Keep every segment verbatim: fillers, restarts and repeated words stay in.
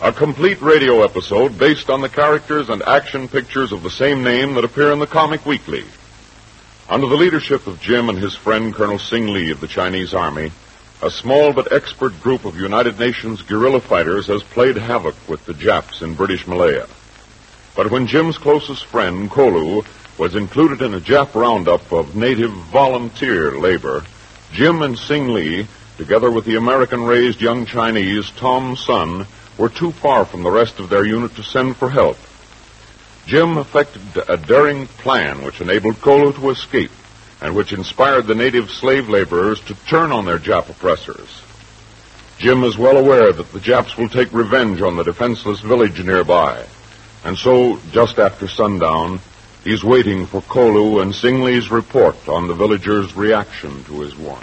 a complete radio episode based on the characters and action pictures of the same name that appear in the Comic Weekly. Under the leadership of Jim and his friend Colonel Sing Lee of the Chinese Army, a small but expert group of United Nations guerrilla fighters has played havoc with the Japs in British Malaya. But when Jim's closest friend, Kolu, was included in a Jap roundup of native volunteer labor, Jim and Sing Lee, together with the American-raised young Chinese, Tom Sun, were too far from the rest of their unit to send for help. Jim effected a daring plan which enabled Kolu to escape and which inspired the native slave laborers to turn on their Jap oppressors. Jim is well aware that the Japs will take revenge on the defenseless village nearby, and so, just after sundown, he's waiting for Kolu and Sing Lee's report on the villagers' reaction to his warning.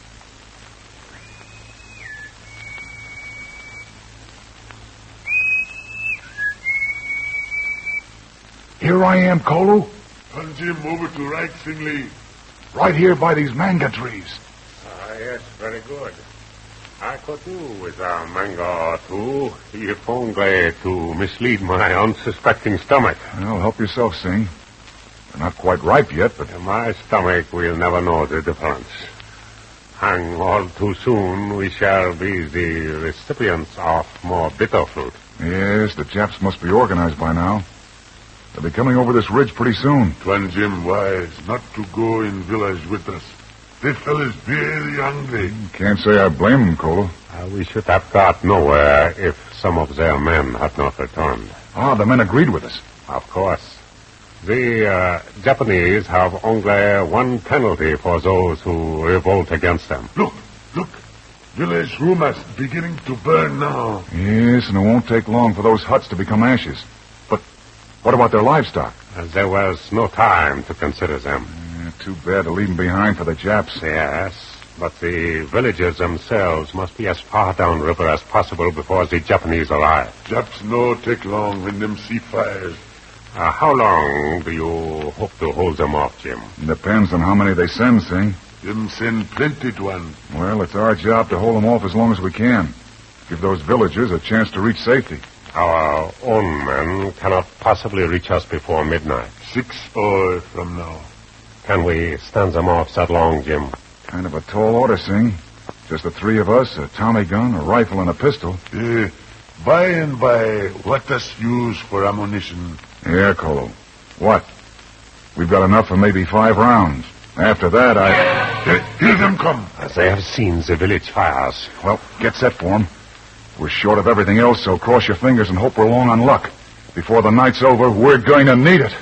Here I am, Kolu. Come, Jim, over to right, Sing Lee. Right here by these manga trees. Ah, yes, very good. I could do with a manga or two, if only to mislead my unsuspecting stomach. Well, help yourself, Sing. They're not quite ripe yet, but... My stomach will never know the difference. And all too soon we shall be the recipients of more bitter fruit. Yes, the Japs must be organized by now. They'll be coming over this ridge pretty soon. Tuan Jim wise not to go in village with us. This fellow's very hungry. Can't say I blame them, Kolu. Uh, we should have got nowhere if some of their men had not returned. Ah, the men agreed with us. Of course. The uh, Japanese have only one penalty for those who revolt against them. Look, look. Village rumas beginning to burn now. Yes, and it won't take long for those huts to become ashes. But what about their livestock? Uh, there was no time to consider them. Yeah, too bad to leave them behind for the Japs. Yes, but the villagers themselves must be as far downriver as possible before the Japanese arrive. Japs no take long when them see fires. Uh, how long do you hope to hold them off, Jim? Depends on how many they send, Sing. Them send plenty to one. Well, it's our job to hold them off as long as we can. Give those villagers a chance to reach safety. Our own men cannot possibly reach us before midnight. Six hours from now. Can we stand them off that long, Jim? Kind of a tall order, Sing. Just the three of us, a Tommy gun, a rifle, and a pistol. Uh, by and by, what us use for ammunition? Yeah, Kolu. What? We've got enough for maybe five rounds. After that, I... Here, here them come. As they have seen the village fires. Well, get set for them. We're short of everything else, so cross your fingers and hope we're long on luck. Before the night's over, we're going to need it.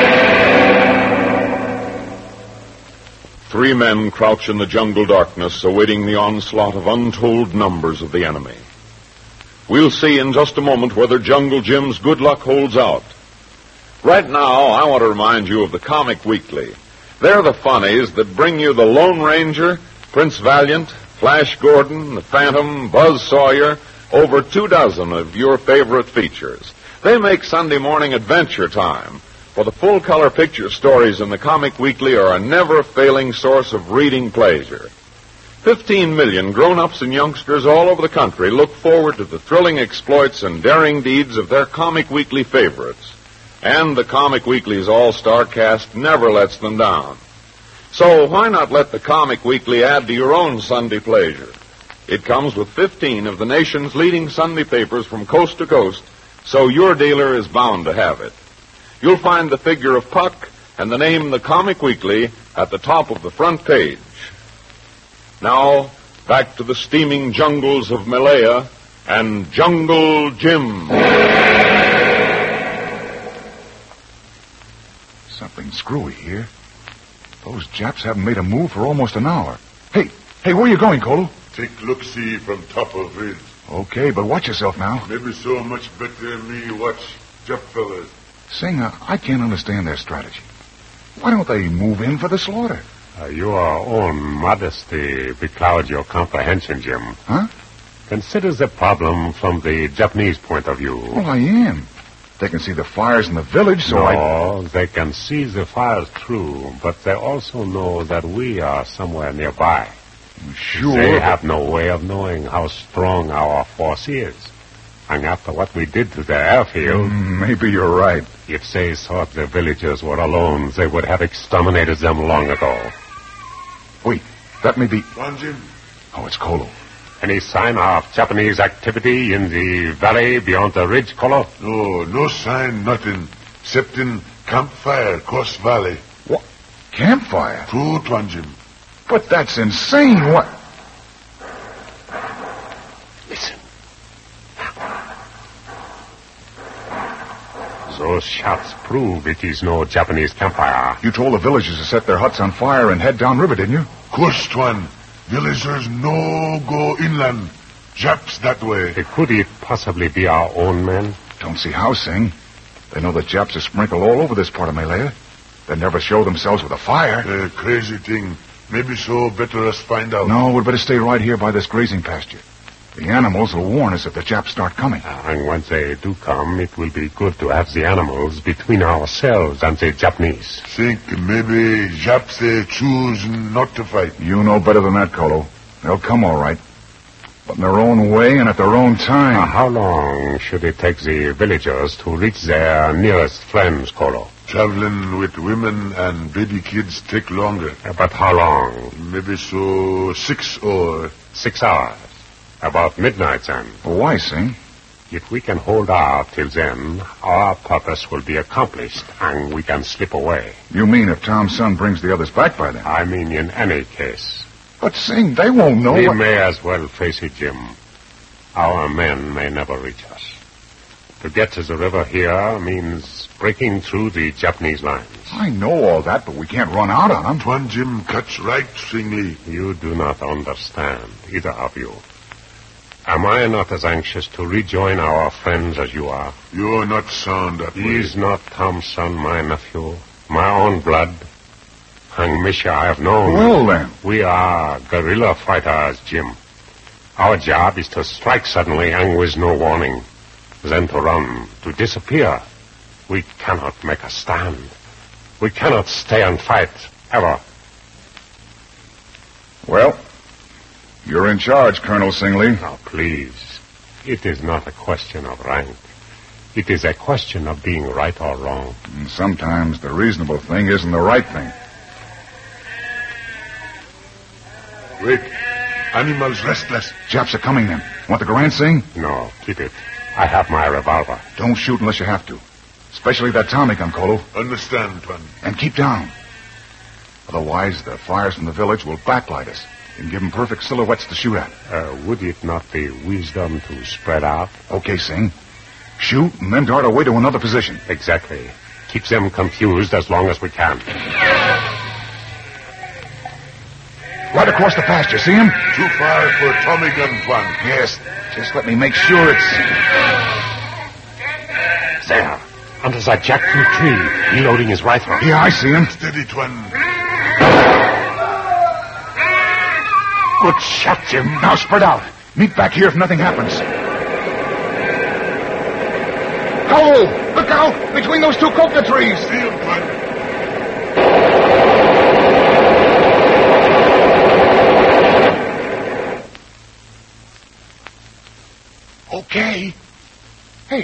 Three men crouch in the jungle darkness, awaiting the onslaught of untold numbers of the enemy. We'll see in just a moment whether Jungle Jim's good luck holds out. Right now, I want to remind you of the Comic Weekly. They're the funnies that bring you the Lone Ranger, Prince Valiant, Flash Gordon, the Phantom, Buzz Sawyer, over two dozen of your favorite features. They make Sunday morning adventure time. For the full-color picture stories in the Comic Weekly are a never-failing source of reading pleasure. Fifteen million grown-ups and youngsters all over the country look forward to the thrilling exploits and daring deeds of their Comic Weekly favorites. And the Comic Weekly's all-star cast never lets them down. So why not let the Comic Weekly add to your own Sunday pleasure? It comes with fifteen of the nation's leading Sunday papers from coast to coast, so your dealer is bound to have it. You'll find the figure of Puck and the name The Comic Weekly at the top of the front page. Now, back to the steaming jungles of Malaya and Jungle Jim. Something screwy here. Those Japs haven't made a move for almost an hour. Hey, hey, where are you going, Kolu? Take look-see from top of ridge. Okay, but watch yourself now. Maybe so much better than me watch Jap fellas. Sing, uh, I can't understand their strategy. Why don't they move in for the slaughter? Uh, your own modesty beclouds your comprehension, Jim. Huh? Consider the problem from the Japanese point of view. Well, I am. They can see the fires in the village, so no, I... No, they can see the fires, true, but they also know that we are somewhere nearby. Sure. They have no way of knowing how strong our force is. And after what we did to the airfield... Mm, maybe you're right. If they thought the villagers were alone, they would have exterminated them long ago. Wait, that may be... Tuan Jim. Oh, it's Kolo. Any sign of Japanese activity in the valley beyond the ridge, Kolo? No, no sign, nothing. Except in campfire across valley. What? Campfire? True, Tuan Jim. But that's insane. What? Listen. Those shots prove it is no Japanese campfire. You told the villagers to set their huts on fire and head downriver, didn't you? Course, Tuan. Villagers no go inland. Japs that way. Could it possibly be our own men? Don't see how, Sing. They know the Japs are sprinkled all over this part of Malaya. They never show themselves with a fire. Uh, crazy thing. Maybe so better us find out. No, we'd better stay right here by this grazing pasture. The animals will warn us if the Japs start coming. Uh, and once they do come, it will be good to have the animals between ourselves and the Japanese. Think maybe Japs they choose not to fight. You know better than that, Kolo. They'll come all right. But in their own way and at their own time. Uh, how long should it take the villagers to reach their nearest friends, Kolo? Traveling with women and baby kids take longer. Uh, but how long? Maybe so six or... Six hours. About midnight, then. Why, Sing? If we can hold out till then, our purpose will be accomplished, and we can slip away. You mean if Tom's son brings the others back by then? I mean in any case. But, Sing, they won't know We what... may as well face it, Jim. Our men may never reach us. To get to the river here means breaking through the Japanese lines. I know all that, but we can't run out on them. Tuan Jim cuts right, Singly. You do not understand, either of you. Am I not as anxious to rejoin our friends as you are? You're not sound that way. Is not Tom's son my nephew, my own blood? And Misha I have known. Well, then. We are guerrilla fighters, Jim. Our job is to strike suddenly and with no warning. Then to run, to disappear. We cannot make a stand. We cannot stay and fight, ever. Well, you're in charge, Colonel Singley. Now, please. It is not a question of rank. It is a question of being right or wrong. And sometimes the reasonable thing isn't the right thing. Wait. Animals restless. Japs are coming then. Want the Garand, Sing? No, keep it. I have my revolver. Don't shoot unless you have to. Especially that Tommy gun, Kolo. Understand, Tuan. And keep down. Otherwise, the fires from the village will backlight us and give them perfect silhouettes to shoot at. Uh, would it not be wisdom to spread out? Okay, Sing. Shoot and then dart away to another position. Exactly. Keep them confused as long as we can. Right across the pasture, see him? Too far for a Tommy gun, Tuan. Yes. Just let me make sure it's... There, under that jackfruit tree, reloading his rifle. Yeah, I see him. Steady, Tuan. Good shot, Jim. Now spread out. Meet back here if nothing happens. Kolo! Look out! Between those two coconut trees! See him, Tuan. Okay. Hey.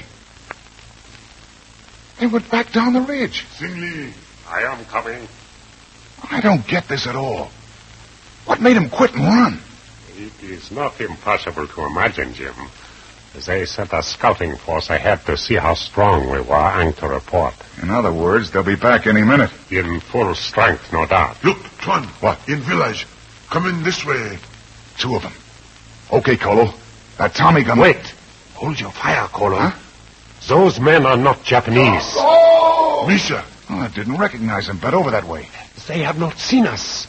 They went back down the ridge. Singly. I am coming. I don't get this at all. What made him quit and run? It is not impossible to imagine, Jim. They sent a scouting force ahead to see how strong we were and to report. In other words, they'll be back any minute. In full strength, no doubt. Look, Tuan. What? In village. Coming this way. Two of them. Okay, Kolo. That Tommy gun... Wait. Hold your fire, Kolo. Huh? Those men are not Japanese. Oh! Misha. Oh, I didn't recognize him. Bent over that way. They have not seen us.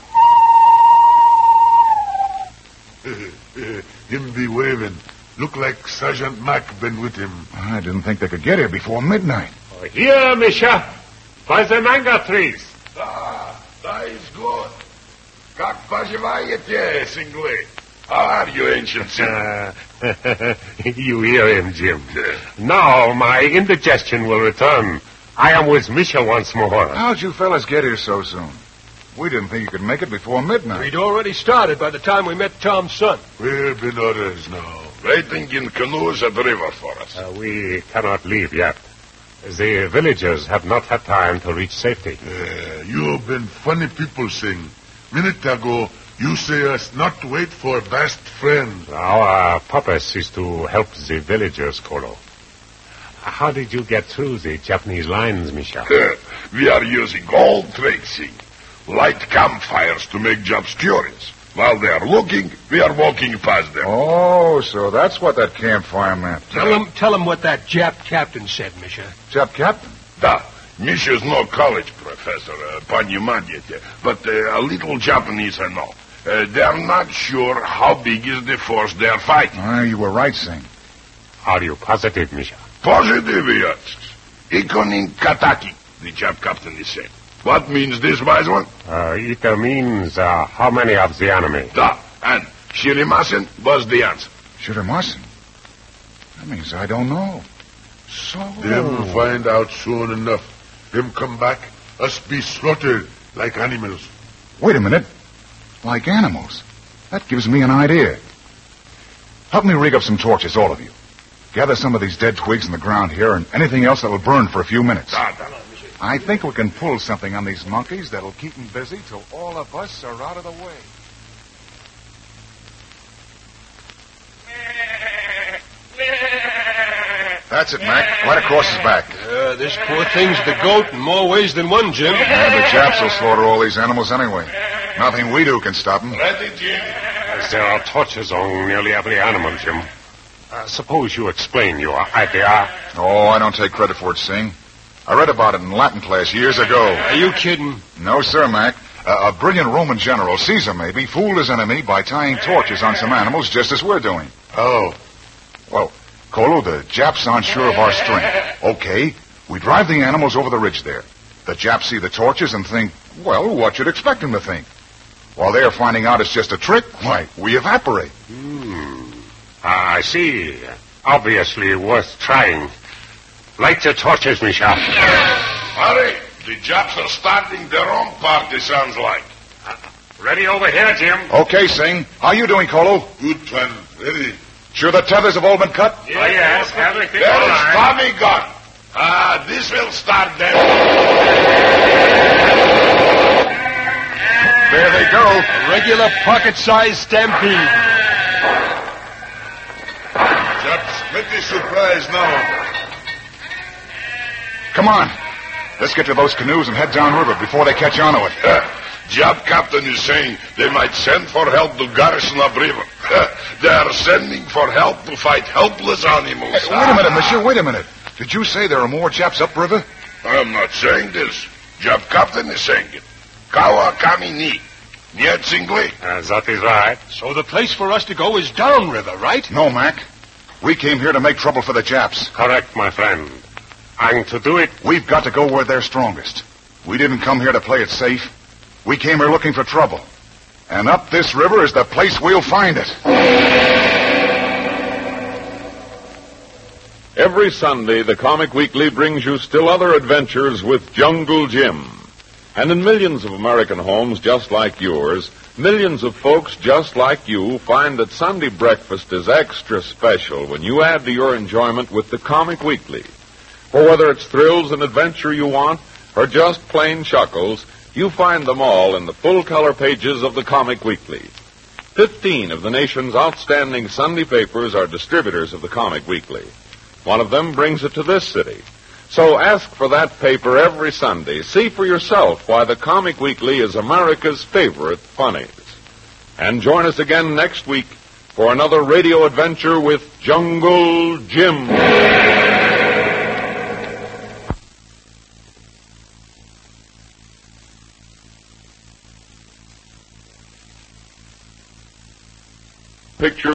Him be waving. Look like Sergeant Mack been with him. I didn't think they could get here before midnight. Oh, here, Misha. By the manga trees. Ah, that is good. Как поживаете, Singley? How are you, ancient Uh, you hear him, Jim. Now my indigestion will return. I am with Misha once more. How'd you fellas get here so soon? We didn't think you could make it before midnight. We'd already started by the time we met Tom's son. We've been others now. waiting in canoes at the river for us. Uh, we cannot leave yet. The villagers have not had time to reach safety. Uh, you've been funny people sing. Minute ago, you say us not wait for best friend. Our purpose is to help the villagers, Kolo. How did you get through the Japanese lines, Misha? We are using gold tracing. Light campfires to make Japs curious. While they are looking, we are walking past them. Oh, so that's what that campfire meant. Tell him, tell him what that Jap captain said, Misha. Jap captain? Da. Misha's no college professor, uh, Panyumanyete, but uh, a little Japanese I know. Uh, they are not sure how big is the force they are fighting. Ah, you were right, Singh. Are you positive, Misha? Positive, he asks. Ikonin Kataki, the Jap captain is saying. What means this, wise one? Uh, it uh, means uh, how many of the enemy? Da. And Shirimasen was the answer. Shirimasen? That means I don't know. So... Them find out soon enough. Them come back, us be slaughtered like animals. Wait a minute. Like animals? That gives me an idea. Help me rig up some torches, all of you. Gather some of these dead twigs in the ground here and anything else that'll burn for a few minutes. Da, da, da. I think we can pull something on these monkeys that'll keep them busy till all of us are out of the way. That's it, Mac. Right across his back. Uh, this poor thing's the goat in more ways than one, Jim. Yeah, the Japs will slaughter all these animals anyway. Nothing we do can stop them. Ready, Jim? As there are torches on nearly every animal, Jim. Uh, suppose you explain your idea. Oh, I don't take credit for it, Singh. I read about it in Latin class years ago. Are you kidding? No, sir, Mac. Uh, a brilliant Roman general, Caesar maybe, fooled his enemy by tying torches on some animals just as we're doing. Oh. Well, Kolo, the Japs aren't sure of our strength. Okay, we drive the animals over the ridge there. The Japs see the torches and think, well, what you'd expect them to think. While they're finding out it's just a trick, why, we evaporate. Hmm. I see. Obviously worth trying. Light the torches, Misha. Hurry! The Japs are starting their own party, sounds like. Ready over here, Jim. Okay, Singh. How you doing, Kolo? Good plan. Ready? Sure the tethers have all been cut? Oh, yes, everything There all is right. Tommy gun. Ah, this will start them. There they go. A regular pocket-sized stampede. Japs, pretty surprised now. Come on. Let's get to those canoes and head downriver before they catch on to it. Uh, Jap captain is saying they might send for help to garrison upriver. They are sending for help to fight helpless animals. Hey, wait a minute, monsieur. Wait a minute. Did you say there are more Japs upriver? I'm not saying this. Jap captain is saying it. Kawa kami ni. Niet singly. Uh, that is right. So the place for us to go is downriver, right? No, Mac. We came here to make trouble for the Japs. Correct, my friend. And to do it, We've got to go where they're strongest. We didn't come here to play it safe. We came here looking for trouble. And up this river is the place we'll find it. Every Sunday, the Comic Weekly brings you still other adventures with Jungle Jim. And in millions of American homes just like yours, millions of folks just like you find that Sunday breakfast is extra special when you add to your enjoyment with the Comic Weekly. For whether it's thrills and adventure you want, or just plain chuckles, you find them all in the full-color pages of the Comic Weekly. Fifteen of the nation's outstanding Sunday papers are distributors of the Comic Weekly. One of them brings it to this city. So ask for that paper every Sunday. See for yourself why the Comic Weekly is America's favorite funnies. And join us again next week for another radio adventure with Jungle Jim. Picture